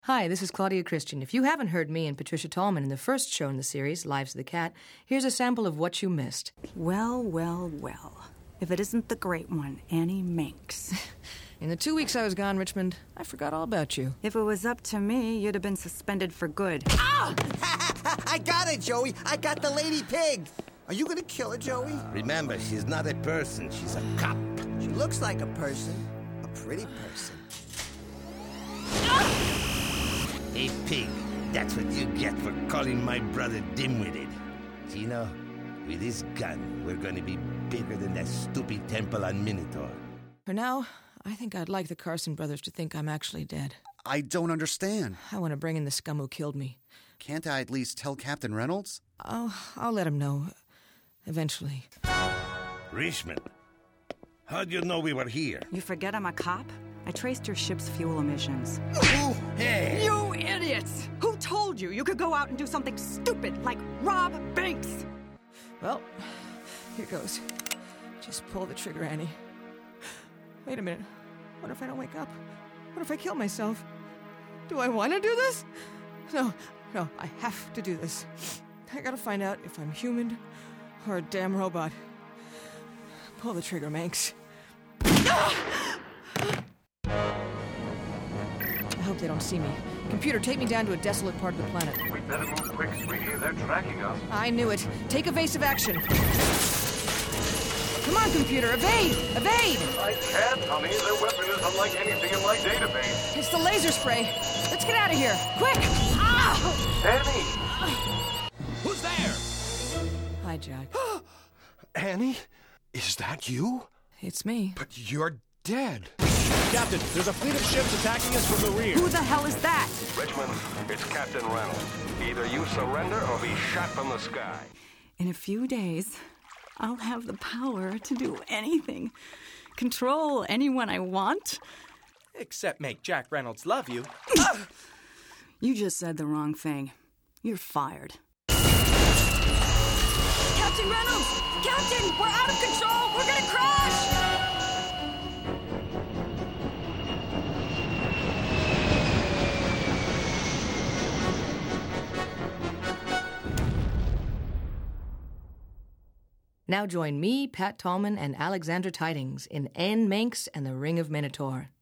Hi, this is Claudia Christian. If you haven't heard me and Patricia Tallman in the first show in the series, Lives of the Cat, here's a sample of what you missed. Well, well, well. If it isn't the great one, Annie Manx. In the 2 weeks I was gone, Richmond, I forgot all about you. If it was up to me, you'd have been suspended for good. Ah! I got it, Joey. I got the lady pig. Are you gonna kill her, Joey? Remember, she's not a person. She's a cop. She looks like a person. A pretty person. Hey, pig. That's what you get for calling my brother dim-witted. Gino, with this gun, we're gonna be bigger than that stupid temple on Minotaur. For now, I think I'd like the Carson brothers to think I'm actually dead. I don't understand. I want to bring in the scum who killed me. Can't I at least tell Captain Reynolds? I'll let him know. Eventually. Richmond, how'd you know we were here? You forget I'm a cop? I traced your ship's fuel emissions. Oh, hey! You idiots! Who told you you could go out and do something stupid like rob banks? Well, here goes. Just pull the trigger, Annie. Wait a minute. What if I don't wake up? What if I kill myself? Do I want to do this? No, I have to do this. I gotta find out if I'm human or a damn robot. Pull the trigger, Manx. I hope they don't see me. Computer, take me down to a desolate part of the planet. We'd better move quick, sweetie. They're tracking us. I knew it. Take evasive action. Come on, computer, evade! Evade! I can't, honey. Their weapon is unlike anything in my database. It's the laser spray. Let's get out of here. Quick! Ah! Annie! Who's there? Hi, Jack. Annie? Is that you? It's me. But you're dead. Captain, there's a fleet of ships attacking us from the rear. Who the hell is that? Richmond, it's Captain Reynolds. Either you surrender or be shot from the sky. In a few days, I'll have the power to do anything. Control anyone I want. Except make Jack Reynolds love you. You just said the wrong thing. You're fired. Captain Reynolds! Captain! We're out of control! We're gonna crash! Now join me, Pat Tallman, and Alexandra Tidings in Anne Manx and the Ring of Minotaur.